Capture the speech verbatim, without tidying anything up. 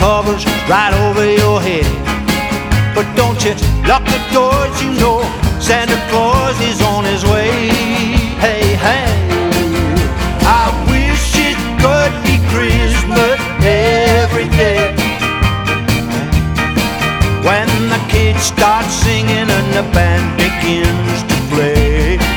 covers right over your head. But don't you lock the doors, you know Santa Claus is on his way. Hey, hey, I wish it could be Christmas every day, when the kids start singing and the band